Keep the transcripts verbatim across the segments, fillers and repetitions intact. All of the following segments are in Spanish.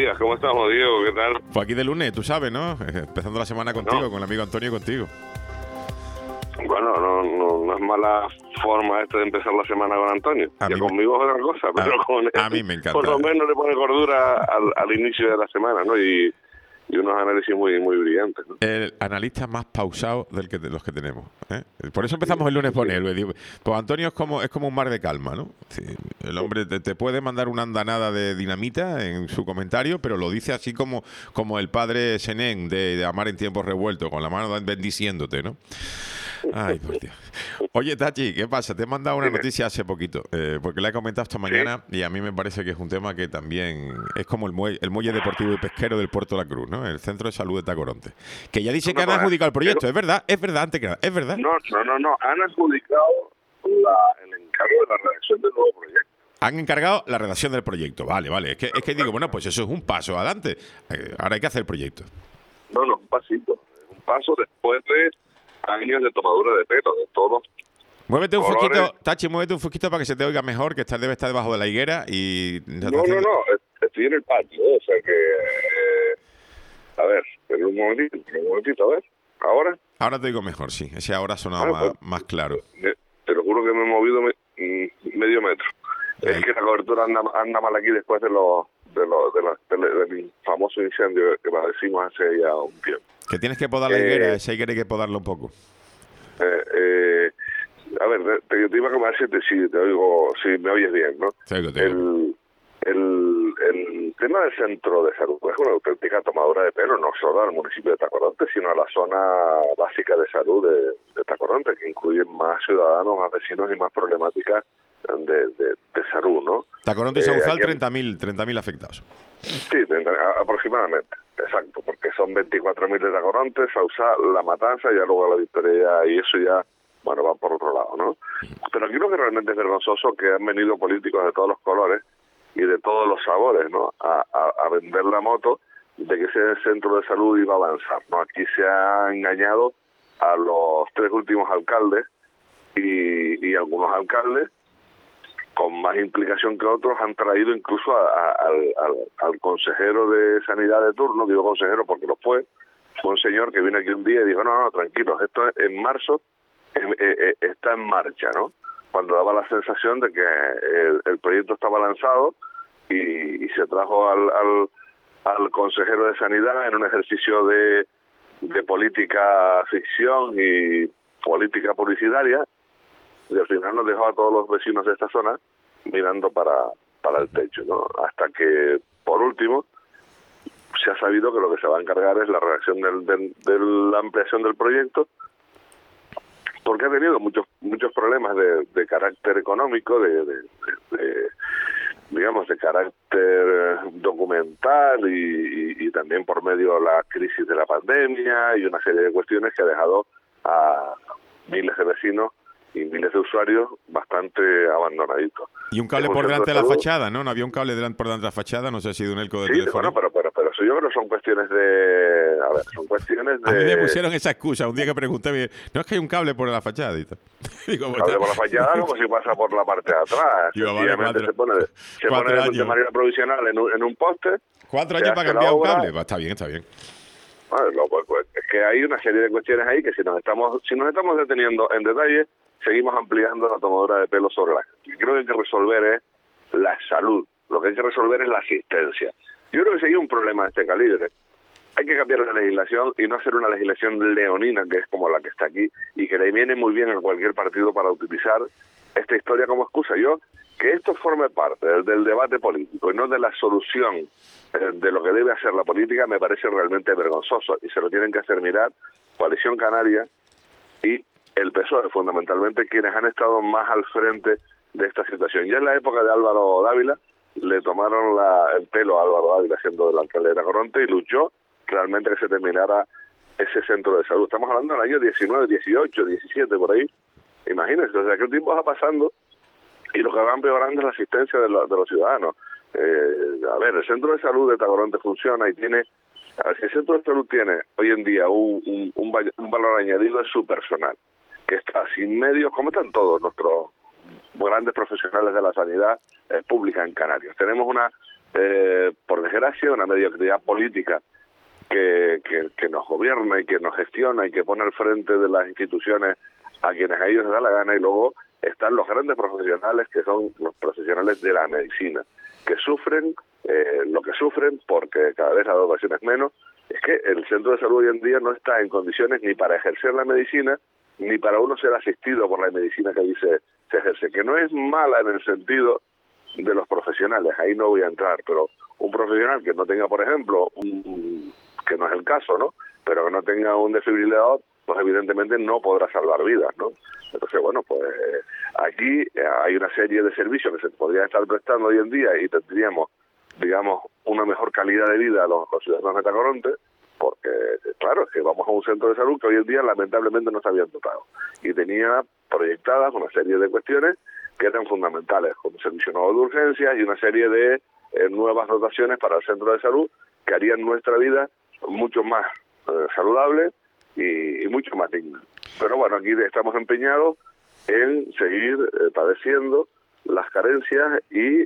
días, ¿cómo estamos, Diego? ¿Qué tal? Pues aquí de lunes, tú sabes, ¿no? Empezando la semana contigo, No. con el amigo Antonio y contigo. Bueno, no, no, no es mala forma esta de empezar la semana con Antonio. A Ya mí- conmigo es otra cosa, pero a- con él, a mí me encanta. por lo menos le pone cordura al, al inicio de la semana, ¿no? Y, y unos análisis muy muy brillantes, ¿no? El analista más pausado del que de los que tenemos, ¿eh? Por eso empezamos el lunes por él. le digo, Pues Antonio es como es como un mar de calma, ¿no? Sí, el hombre te, te puede mandar una andanada de dinamita en su comentario, pero lo dice así como, como el padre Senén de, de Amar en tiempos revueltos, con la mano bendiciéndote, ¿no? Ay, por Dios. Oye, Tachi, ¿qué pasa? Te he mandado una Dime. noticia hace poquito, eh, porque la he comentado esta mañana y a mí me parece que es un tema que también es como el muelle, el muelle deportivo y pesquero del Puerto de la Cruz, ¿no? El Centro de Salud de Tacoronte. Que ya dice que han No, no, adjudicado el proyecto. pero- Es verdad, es verdad, antes que nada, es verdad. No, no, no, no. Han adjudicado la, el encargo de la redacción del nuevo proyecto. Han encargado la redacción del proyecto. Vale, vale. Es que, es que digo, bueno, pues eso es un paso adelante. Eh, ahora hay que hacer el proyecto. No, no, un pasito. Un paso después de años de tomadura de pelo, de todo. Muévete un Colores. foquito, Tachi, muévete un foquito para que se te oiga mejor, que está, debe estar debajo de la higuera y... No, no, no, estoy en el patio, o sea que... eh, a ver, pero un momentito, un momentito, a ver, ahora, Ahora te digo mejor, sí. Ese ahora sonaba Ah, más, pues. más claro. me- te lo juro que me he movido me- mm, medio metro. Ahí. Es que la cobertura anda, anda mal aquí después de los de los de la- del, del famoso incendio que padecimos hace ya un tiempo. Que tienes que podar la Eh, higuera, esa higuera hay que podarla un poco. Eh, eh, a ver, te, te iba a comentar si te, si te oigo, si me oyes bien, ¿no? Te oigo, te oigo. El, el, el tema del centro de salud es una auténtica tomadura de pelo, no solo al municipio de Tacoronte, sino a la zona básica de salud de, de Tacoronte, que incluye más ciudadanos, más vecinos y más problemáticas de, de, de salud, ¿no? Tacoronte y Eh, Sauzal, aquí- treinta mil afectados. Sí, treinta, a- aproximadamente, exacto, porque son veinticuatro mil de Tacoronte, Sauzal, La Matanza, y ya luego La Victoria, y eso ya, bueno, van por otro lado, ¿no? Pero aquí lo que realmente es vergonzoso que han venido políticos de todos los colores y de todos los sabores, ¿no?, a, a, a vender la moto de que ese centro de salud iba a avanzar, ¿no? Aquí se ha engañado a los tres últimos alcaldes y, y algunos alcaldes con más implicación que otros han traído incluso a- a- al, al, al consejero de sanidad de turno, digo consejero porque lo fue, fue un señor que vino aquí un día y dijo, no, no, tranquilos, esto en marzo eh, eh, está en marcha, ¿no? Cuando daba la sensación de que el, el proyecto estaba lanzado y, y se trajo al, al, al consejero de sanidad en un ejercicio de, de política ficción y política publicitaria, y al final nos dejó a todos los vecinos de esta zona mirando para, para el techo, ¿no? Hasta que, por último, se ha sabido que lo que se va a encargar es la redacción del, del, de la ampliación del proyecto, porque ha tenido muchos muchos problemas de, de carácter económico, de, de, de- de, digamos, de carácter documental y, y, y también por medio de la crisis de la pandemia y una serie de cuestiones que ha dejado a miles de vecinos y miles de usuarios bastante abandonaditos. Y un cable Es un por centro delante de la salud. fachada, ¿no? No había un cable delan- por delante de la fachada, no sé si de un elco de Sí, teléfono. bueno, pero, pero, pero eso yo creo que son cuestiones de... A ver, son cuestiones de... A mí me pusieron esa excusa un día que pregunté, me- no es que hay un cable por la fachada y tal. Digo, pues, Cable por la fachada como si pasa por la parte de atrás. Digo, vale, Sencillamente cuatro- se pone, se cuatro pone de- de años. manera provisional en un, en un poste. Cuatro se años para hace la cambiar un obra. cable. Va, está bien, está bien. Bueno, lo- pues, pues, es que hay una serie de cuestiones ahí que si nos estamos si nos estamos deteniendo en detalle, seguimos ampliando la tomadura de pelo sobre la gente. Creo que hay que resolver es la salud. Lo que hay que resolver es la asistencia. Yo creo que si hay un problema de este calibre, hay que cambiar la legislación y no hacer una legislación leonina, que es como la que está aquí, y que le viene muy bien a cualquier partido para utilizar esta historia como excusa. Yo, que esto forme parte del, del debate político y no de la solución eh, de lo que debe hacer la política, me parece realmente vergonzoso, y se lo tienen que hacer mirar Coalición Canaria y el P S O E, fundamentalmente, quienes han estado más al frente de esta situación. Ya en la época de Álvaro Dávila, le tomaron la, el pelo a Álvaro Dávila siendo el alcalde de Tacoronte y luchó realmente que se terminara ese centro de salud. Estamos hablando del año diecinueve, dieciocho, diecisiete, por ahí. Imagínense, o sea, que el tiempo va pasando y lo que va empeorando es la asistencia de, la, de los ciudadanos. Eh, a ver, el centro de salud de Tacoronte funciona y tiene... A ver, si el centro de salud tiene hoy en día un, un, un, val- un valor añadido es su personal, que está sin medios, como están todos nuestros grandes profesionales de la sanidad eh, pública en Canarias. Tenemos una, eh, por ejemplo, desgracia, una mediocridad política que, que, que nos gobierna y que nos gestiona y que pone al frente de las instituciones a quienes a ellos les da la gana, y luego están los grandes profesionales que son los profesionales de la medicina, que sufren eh, lo que sufren porque cada vez la dotación es menos. Es que el centro de salud hoy en día no está en condiciones ni para ejercer la medicina, ni para uno ser asistido por la medicina que allí se, se ejerce, que no es mala en el sentido de los profesionales, ahí no voy a entrar, pero un profesional que no tenga, por ejemplo, un, que no es el caso, ¿no?, pero que no tenga un desfibrilador, pues evidentemente no podrá salvar vidas, ¿no? Entonces, bueno, pues aquí hay una serie de servicios que se podrían estar prestando hoy en día y tendríamos, digamos, una mejor calidad de vida a los, los ciudadanos de Tacoronte, porque, claro, es que vamos a un centro de salud que hoy en día lamentablemente no está bien dotado y tenía proyectadas una serie de cuestiones que eran fundamentales, como servicio nuevo de urgencias y una serie de eh, nuevas dotaciones para el centro de salud que harían nuestra vida mucho más eh, saludable y, y mucho más digna. Pero bueno, aquí estamos empeñados en seguir eh, padeciendo las carencias y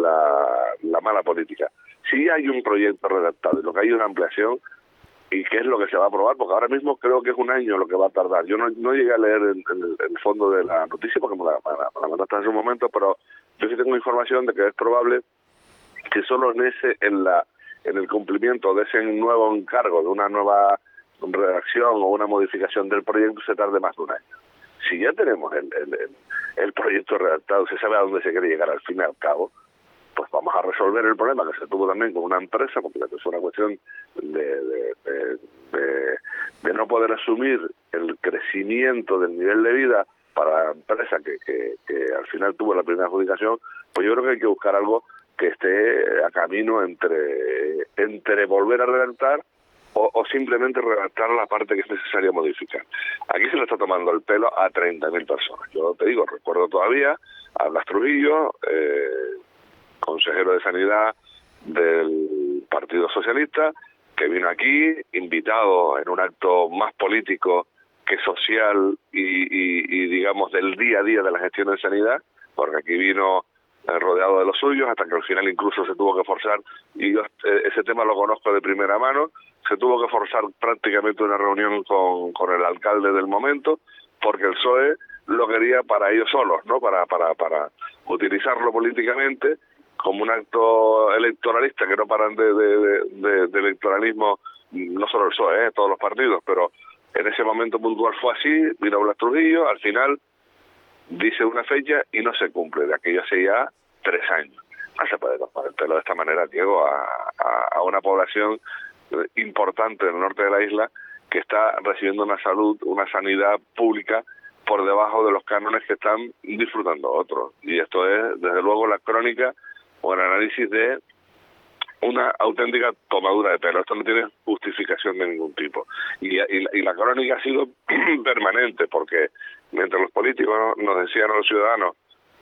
la, la mala política. Si hay un proyecto redactado y lo que hay es una ampliación, y qué es lo que se va a aprobar, porque ahora mismo creo que es un año lo que va a tardar. Yo no, no llegué a leer el, el, el fondo de la noticia porque me la, me la, me la mandaste hace un momento, pero yo sí tengo información de que es probable que solo en ese, en la, en el cumplimiento de ese nuevo encargo, de una nueva redacción o una modificación del proyecto, se tarde más de un año. Si ya tenemos el, el, el, el proyecto redactado, se sabe a dónde se quiere llegar al fin y al cabo, pues vamos a resolver el problema que se tuvo también con una empresa, porque es una cuestión de, de, de, de, de no poder asumir el crecimiento del nivel de vida para la empresa que, que, que al final tuvo la primera adjudicación. Pues yo creo que hay que buscar algo que esté a camino entre, entre volver a redactar o, o simplemente redactar la parte que es necesaria modificar. Aquí se le está tomando el pelo a treinta mil personas. Yo te digo, recuerdo todavía a Blas Trujillo, eh, consejero de Sanidad del Partido Socialista, que vino aquí invitado en un acto más político que social y, y, y digamos del día a día de la gestión de sanidad, porque aquí vino eh, rodeado de los suyos, hasta que al final incluso se tuvo que forzar, y yo eh, ese tema lo conozco de primera mano, se tuvo que forzar prácticamente una reunión con, con el alcalde del momento, porque el P S O E lo quería para ellos solos, ¿no?, para, para, para utilizarlo políticamente como un acto electoralista, que no paran de, de, de, de, de electoralismo, no solo el P S O E, ¿eh?, todos los partidos, pero en ese momento puntual fue así, vino Blas Trujillo, al final dice una fecha y no se cumple, de aquello hace ya tres años. No se puede tomar el pelo de esta manera, Diego, a, a, a una población importante del norte de la isla que está recibiendo una salud, una sanidad pública por debajo de los cánones que están disfrutando otros. Y esto es, desde luego, la crónica o el análisis de una auténtica tomadura de pelo. Esto no tiene justificación de ningún tipo. Y, y, y la crónica ha sido permanente, porque mientras los políticos nos decían a los ciudadanos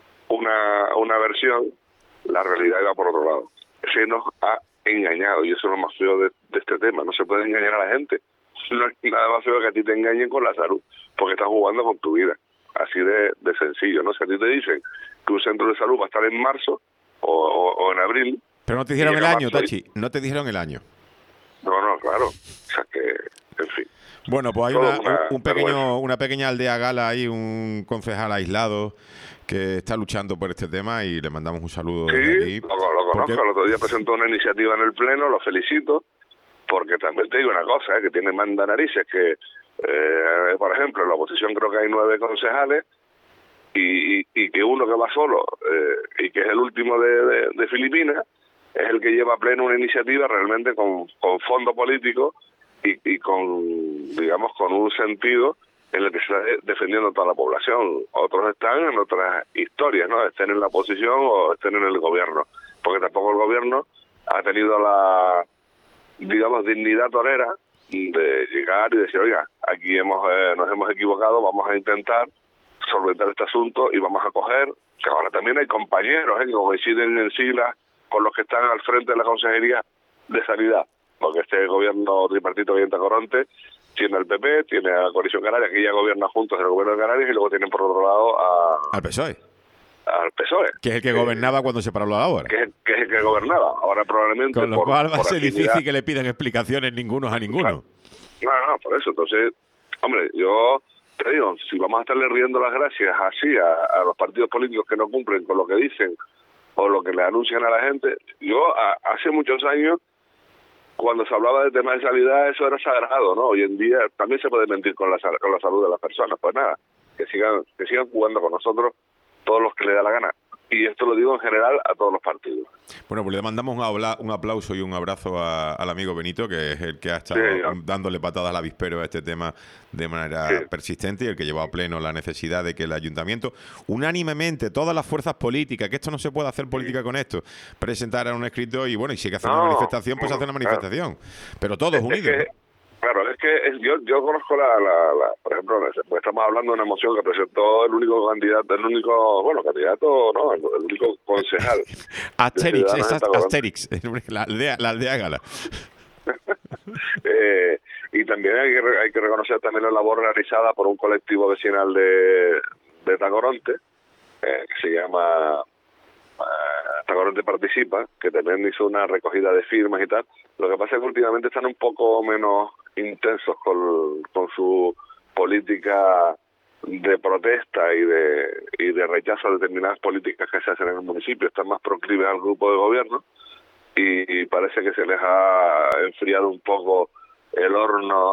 una, una versión, la realidad iba por otro lado. Se nos ha engañado, y eso es lo más feo de, de este tema. No se puede engañar a la gente. No es nada más feo que a ti te engañen con la salud, porque estás jugando con tu vida. Así de, de sencillo, ¿no? Si a ti te dicen que un centro de salud va a estar en marzo o, o, o en abril... Pero no te dijeron el año, Tachi, no te dijeron el año. No, no, claro. O sea que, en fin. Bueno, pues hay una, una, un pequeño, una pequeña aldea gala ahí, un concejal aislado que está luchando por este tema y le mandamos un saludo. Sí, desde aquí, lo, lo conozco. Porque... El otro día presentó una iniciativa en el Pleno, lo felicito, porque también te digo una cosa, ¿eh?, que tiene manda narices, que, eh, por ejemplo, en la oposición creo que hay nueve concejales y, y, y que uno que va solo eh, y que es el último de, de, de Filipinas, es el que lleva a pleno una iniciativa realmente con, con fondo político y, y con, digamos, con un sentido en el que se está defendiendo toda la población. Otros están en otras historias, ¿no? Estén en la oposición o estén en el gobierno, porque tampoco el gobierno ha tenido la, digamos, dignidad torera de llegar y decir, oiga, aquí hemos eh, nos hemos equivocado, vamos a intentar solventar este asunto y vamos a coger, que ahora también hay compañeros, ¿eh?, que coinciden en siglas con los que están al frente de la Consejería de Sanidad, porque este gobierno tripartito que hay en Tacoronte tiene al P P, tiene a la Coalición Canaria, que ya gobierna juntos el gobierno de Canarias, y luego tienen por otro lado a... al P S O E. al P S O E. Que es el que gobernaba cuando se paró la obra. Que es, que es el que gobernaba. Ahora probablemente... Con lo por, cual va a por ser afinidad, difícil que le pidan explicaciones ningunos a ninguno. No, no, por eso. Entonces, hombre, yo te digo, si vamos a estarle riendo las gracias así a, a los partidos políticos que no cumplen con lo que dicen o lo que le anuncian a la gente, yo a, hace muchos años, cuando se hablaba de temas de sanidad, eso era sagrado, ¿no? Hoy en día también se puede mentir con la, con la salud de las personas. Pues nada, que sigan, que sigan jugando con nosotros todos los que le da la gana. Y esto lo digo en general a todos los partidos. Bueno, pues le mandamos un, habla, un aplauso y un abrazo a, al amigo Benito, que es el que ha estado sí, dándole patadas al avispero a este tema de manera sí. persistente y el que llevó a pleno la necesidad de que el ayuntamiento, unánimemente, todas las fuerzas políticas, que esto no se puede hacer política sí. con esto, presentaran un escrito y bueno, y si hay que hacer no, una manifestación, pues no, hace una manifestación. Claro. Pero todos es, unidos. Es que, ¿no? Claro, es que es, yo yo conozco la, la, la, por ejemplo, pues estamos hablando de una moción que presentó el único candidato, el único, bueno, candidato, no, el, el único concejal. Asterix, es Asterix, la aldea, la aldea gala. eh, y también hay que, hay que reconocer también la labor realizada por un colectivo vecinal de, de Tacoronte, eh, que se llama Uh, Tacoronte Participa, que también hizo una recogida de firmas y tal. Lo que pasa es que últimamente están un poco menos intensos con, con su política de protesta y de y de rechazo a determinadas políticas que se hacen en el municipio. Están más proclives al grupo de gobierno y, y parece que se les ha enfriado un poco el horno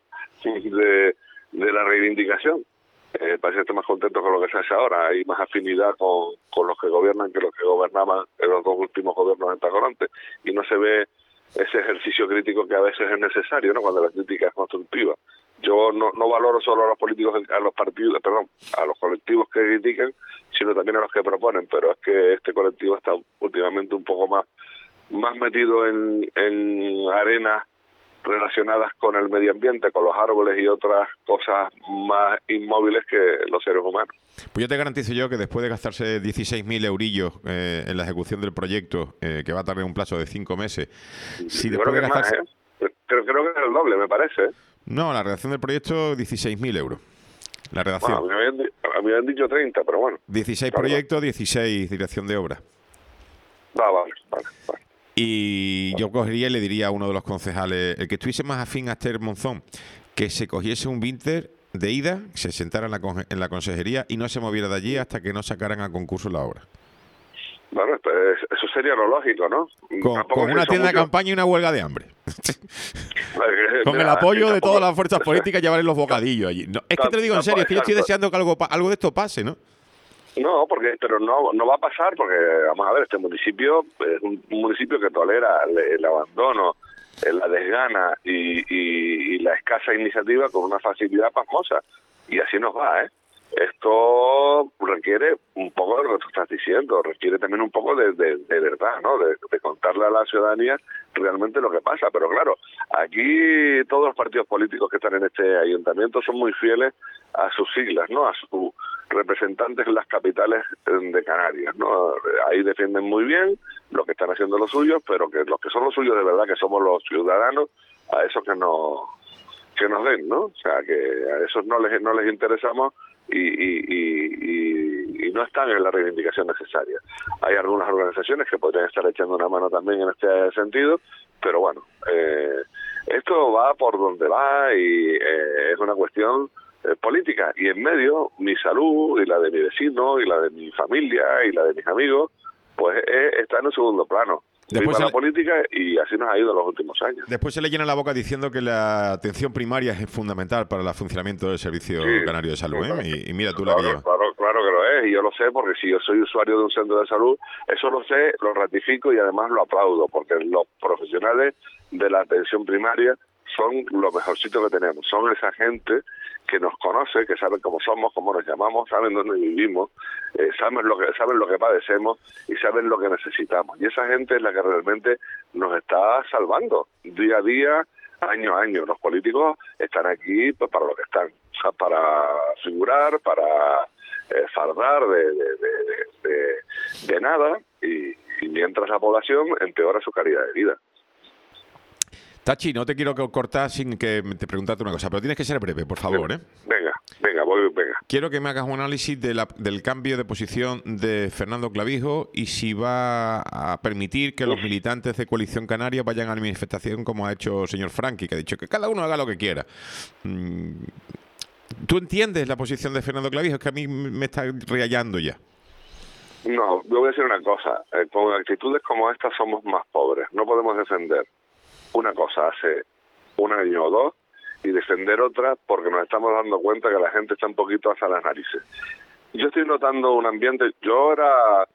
de, de la reivindicación. Eh, parece que están más contentos con lo que se hace ahora. Hay más afinidad con, con los que gobiernan que los que gobernaban en los dos últimos gobiernos en Tacoronte, y no se ve ese ejercicio crítico que a veces es necesario, ¿no?, cuando la crítica es constructiva. Yo no, no valoro solo a los políticos, a los partidos, perdón, a los colectivos que critican, sino también a los que proponen, pero es que este colectivo está últimamente un poco más más metido en, en arenas relacionadas con el medio ambiente, con los árboles y otras cosas más inmóviles que los seres humanos. Pues yo te garantizo yo que después de gastarse dieciséis mil eurillos eh, en la ejecución del proyecto, eh, que va a tardar un plazo de cinco meses, si yo después creo de que gastarse... más, ¿eh? Pero creo que es el doble, me parece. No, la redacción del proyecto, dieciséis mil euros. La redacción. Bueno, a, mí habían, a mí me habían dicho treinta, pero bueno. dieciséis claro. proyectos, dieciséis dirección de obra. Va, vale, vale, vale. Y yo cogería y le diría a uno de los concejales, el que estuviese más afín a Esther Monzón, que se cogiese un vinter de ida, se sentara en la, en la consejería y no se moviera de allí hasta que no sacaran a concurso la obra. Bueno, pues eso sería lo lógico, ¿no? Con, con una tienda mucho... de campaña y una huelga de hambre. Con el apoyo de todas las fuerzas políticas, llevarle los bocadillos allí. No, es que te lo digo en serio, es que yo estoy deseando que algo, algo de esto pase, ¿no? No, porque pero no no va a pasar porque, vamos a ver, este municipio es un, un municipio que tolera el, el abandono, la desgana y, y, y la escasa iniciativa con una facilidad pasmosa. Y así nos va, ¿eh? Esto requiere un poco de lo que tú estás diciendo, requiere también un poco de, de, de verdad, ¿no? De, de contarle a la ciudadanía realmente lo que pasa. Pero claro, aquí todos los partidos políticos que están en este ayuntamiento son muy fieles a sus siglas, ¿no? A sus representantes en las capitales de Canarias, ¿no? Ahí defienden muy bien lo que están haciendo los suyos, pero que los que son los suyos de verdad, que somos los ciudadanos, a esos que nos que nos den, ¿no? O sea, que a esos no les no les interesamos y, y, y, y no están en la reivindicación necesaria. Hay algunas organizaciones que podrían estar echando una mano también en este sentido, pero bueno, eh, esto va por donde va y eh, es una cuestión eh, política, y en medio mi salud y la de mi vecino y la de mi familia y la de mis amigos pues eh, está en un segundo plano. Después la le... política, y así nos ha ido los últimos años. Después se le llena la boca diciendo que la atención primaria es fundamental para el funcionamiento del Servicio sí, Canario de Salud, ¿eh? y, y mira tú claro, la que llevas. Claro, claro que lo es, y yo lo sé porque si yo soy usuario de un centro de salud, eso lo sé, lo ratifico y además lo aplaudo, porque los profesionales de la atención primaria son lo mejorcito que tenemos, son esa gente que nos conoce, que saben cómo somos, cómo nos llamamos, saben dónde vivimos, eh, saben lo que saben lo que padecemos y saben lo que necesitamos. Y esa gente es la que realmente nos está salvando día a día, año a año. Los políticos están aquí pues para lo que están, o sea, para figurar, para eh, fardar de, de, de, de, de nada, y, y mientras la población empeora su calidad de vida. Tachi, no te quiero cortar sin que te preguntarte una cosa, pero tienes que ser breve, por favor, ¿eh? Venga, Venga, voy, venga. Quiero que me hagas un análisis de la, del cambio de posición de Fernando Clavijo y si va a permitir que los militantes de Coalición Canaria vayan a la manifestación como ha hecho el señor Franqui, que ha dicho que cada uno haga lo que quiera. ¿Tú entiendes la posición de Fernando Clavijo? Es que a mí me está rayando ya. No, yo voy a decir una cosa. Eh, con actitudes como estas somos más pobres. No podemos defender una cosa hace un año o dos y defender otra porque nos estamos dando cuenta que la gente está un poquito hasta las narices. Yo estoy notando un ambiente, yo era,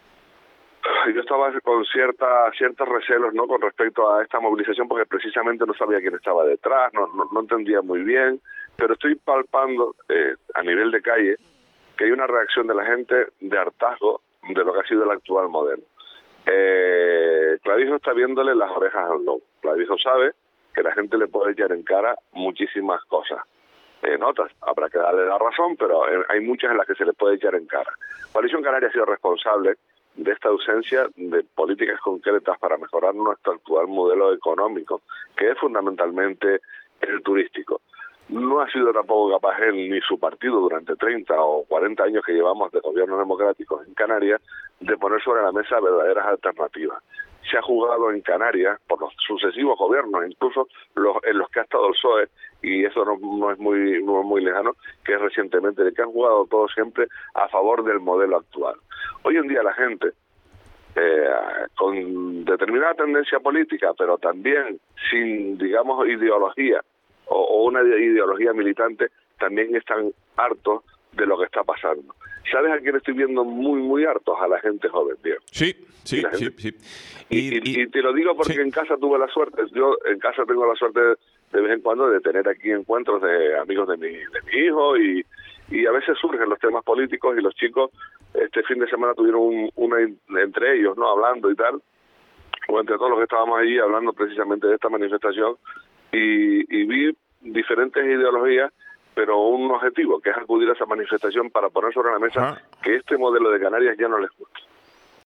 yo estaba con cierta, ciertos recelos, ¿no?, con respecto a esta movilización porque precisamente no sabía quién estaba detrás, no, no, no entendía muy bien, pero estoy palpando eh, a nivel de calle que hay una reacción de la gente de hartazgo de lo que ha sido el actual modelo. Eh, Clavijo está viéndole las orejas al lobo. Clavijo sabe que la gente le puede echar en cara muchísimas cosas. Eh, notas, habrá que darle la razón, pero eh, hay muchas en las que se le puede echar en cara. Coalición Canaria ha sido responsable de esta ausencia de políticas concretas para mejorar nuestro actual modelo económico, que es fundamentalmente el turístico. No ha sido tampoco capaz él ni su partido durante treinta o cuarenta años que llevamos de gobiernos democráticos en Canarias de poner sobre la mesa verdaderas alternativas. Se ha jugado en Canarias por los sucesivos gobiernos, incluso los en los que ha estado el P S O E, y eso no, no es muy no es muy lejano, que es recientemente, de que han jugado todo siempre a favor del modelo actual. Hoy en día la gente, eh, con determinada tendencia política, pero también sin, digamos, ideología, o, o una ideología militante, también están hartos de lo que está pasando. ¿Sabes a quién estoy viendo muy, muy hartos? A la gente joven, Diego. Sí, sí, sí, sí. Y, y, y, y te lo digo porque sí. En casa tuve la suerte, yo en casa tengo la suerte de, de vez en cuando de tener aquí encuentros de amigos de mi, de mi hijo y, y a veces surgen los temas políticos y los chicos este fin de semana tuvieron un, una entre ellos, ¿no?, hablando y tal, o entre todos los que estábamos allí hablando precisamente de esta manifestación y, y vi diferentes ideologías, pero un objetivo, que es acudir a esa manifestación para poner sobre la mesa Ajá. que este modelo de Canarias ya no les gusta.